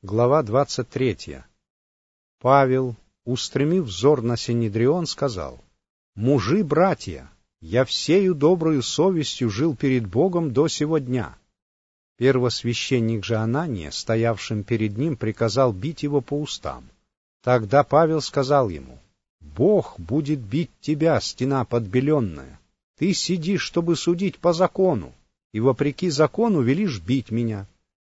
Глава 23. Павел, устремив взор на Синедрион, сказал: «Мужи, братья, я всею доброю совестью жил перед Богом до сего дня». Первосвященник же Анания, стоявшим перед ним, приказал бить его по устам. Тогда Павел сказал ему: «Бог будет бить тебя, стена подбеленная. Ты сидишь, чтобы судить по закону, и вопреки закону велишь бить меня».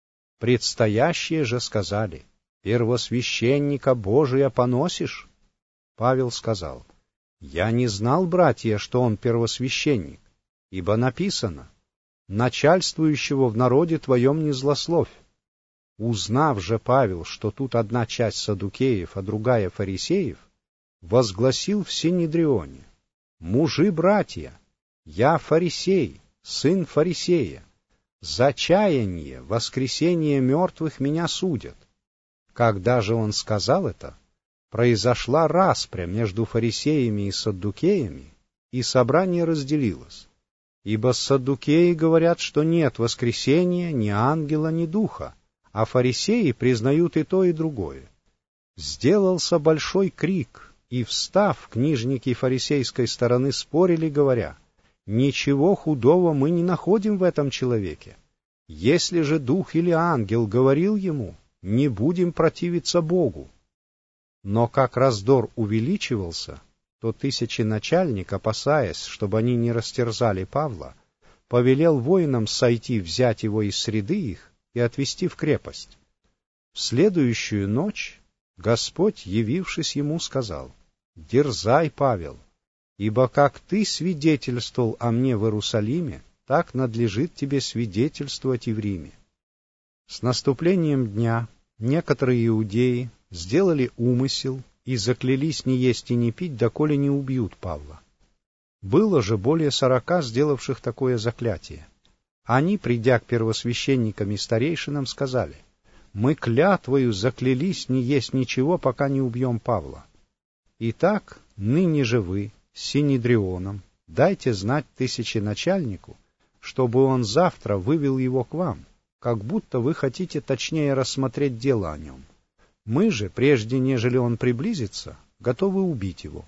Предстоящие же сказали: «Первосвященника Божия поносишь?» Павел сказал: «Я не знал, братья, что он первосвященник, ибо написано: начальствующего в народе твоем не злословь». Узнав же Павел, что тут одна часть саддукеев, а другая фарисеев, возгласил в Синедрионе: «Мужи, братья, я фарисей, сын фарисея. За чаяние, воскресение мертвых меня судят». Когда же он сказал это, произошла распря между фарисеями и саддукеями, и собрание разделилось. Ибо саддукеи говорят, что нет воскресения ни ангела, ни духа, а фарисеи признают и то, и другое. Сделался большой крик, и, встав, книжники фарисейской стороны спорили, говоря: «Ничего худого мы не находим в этом человеке. Если же дух или ангел говорил ему, не будем противиться Богу». Но как раздор увеличивался, то тысяченачальник, опасаясь, чтобы они не растерзали Павла, повелел воинам сойти, взять его из среды их и отвести в крепость. В следующую ночь Господь, явившись ему, сказал: «Дерзай, Павел, ибо как ты свидетельствовал о мне в Иерусалиме, так надлежит тебе свидетельствовать и в Риме». С наступлением дня некоторые иудеи сделали умысел и заклялись не есть и не пить, доколе не убьют Павла. Было же более 40 сделавших такое заклятие. Они, придя к первосвященникам и старейшинам, сказали: «Мы клятвою заклялись не есть ничего, пока не убьем Павла. Итак, ныне же вы, с Синедрионом, дайте знать тысяченачальнику, чтобы он завтра вывел его к вам, как будто вы хотите точнее рассмотреть дело о нем. Мы же, прежде нежели он приблизится, готовы убить его».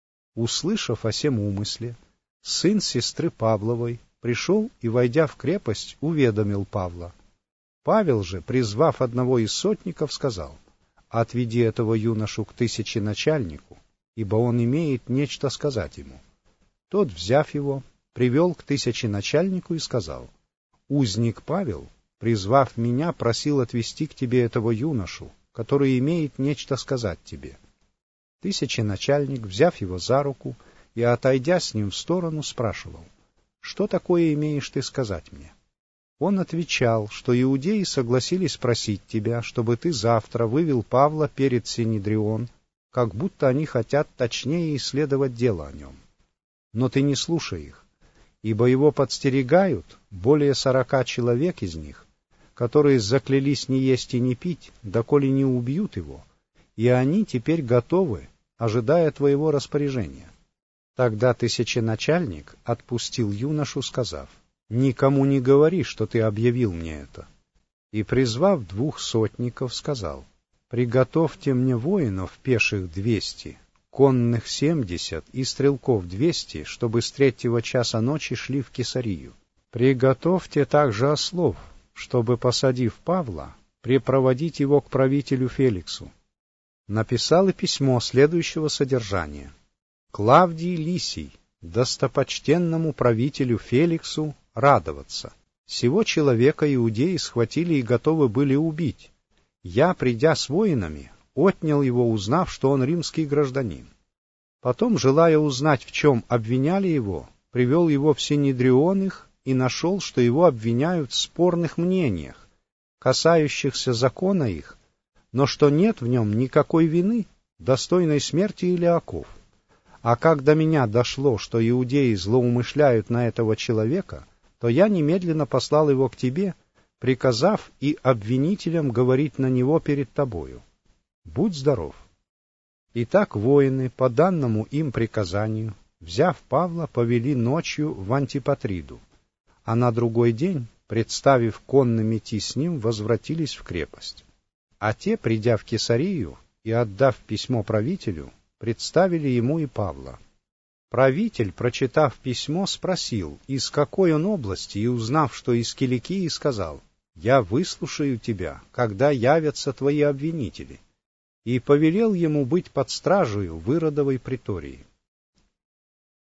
Услышав о сем умысле, сын сестры Павловой пришел и, войдя в крепость, уведомил Павла. Павел же, призвав одного из сотников, сказал: «Отведи этого юношу к тысяченачальнику, ибо он имеет нечто сказать ему». Тот, взяв его, привел к тысяченачальнику и сказал: «Узник Павел, призвав меня, просил отвести к тебе этого юношу, который имеет нечто сказать тебе». Тысяченачальник, взяв его за руку и отойдя с ним в сторону, спрашивал: «Что такое имеешь ты сказать мне?» Он отвечал, что иудеи согласились просить тебя, чтобы ты завтра вывел Павла перед Синедрион, как будто они хотят точнее исследовать дело о нем. Но ты не слушай их, ибо его подстерегают более 40 человек из них, которые заклялись не есть и не пить, доколе не убьют его, и они теперь готовы, ожидая твоего распоряжения». Тогда тысяченачальник отпустил юношу, сказав: «Никому не говори, что ты объявил мне это». И, призвав 2 сотников, сказал: «Приготовьте мне воинов пеших 200, конных 70 и стрелков 200, чтобы с 3 часа ночи шли в Кесарию. Приготовьте также ослов, чтобы, посадив Павла, препроводить его к правителю Феликсу». Написал и письмо следующего содержания: «Клавдий Лисий, достопочтенному правителю Феликсу, радоваться. Сего человека иудеи схватили и готовы были убить. Я, придя с воинами, отнял его, узнав, что он римский гражданин. Потом, желая узнать, в чем обвиняли его, привел его в Синедрион их и нашел, что его обвиняют в спорных мнениях, касающихся закона их, но что нет в нем никакой вины, достойной смерти или оков. А как до меня дошло, что иудеи злоумышляют на этого человека, то я немедленно послал его к тебе, приказав и обвинителям говорить на него перед тобою. Будь здоров». Итак, воины, по данному им приказанию, взяв Павла, повели ночью в Антипатриду, а на другой день, представив конным идти с ним, возвратились в крепость. А те, придя в Кесарию и отдав письмо правителю, представили ему и Павла. Правитель, прочитав письмо, спросил, из какой он области, и, узнав, что из Киликии, сказал: «Я выслушаю тебя, когда явятся твои обвинители», и повелел ему быть под стражею в Иродовой притории.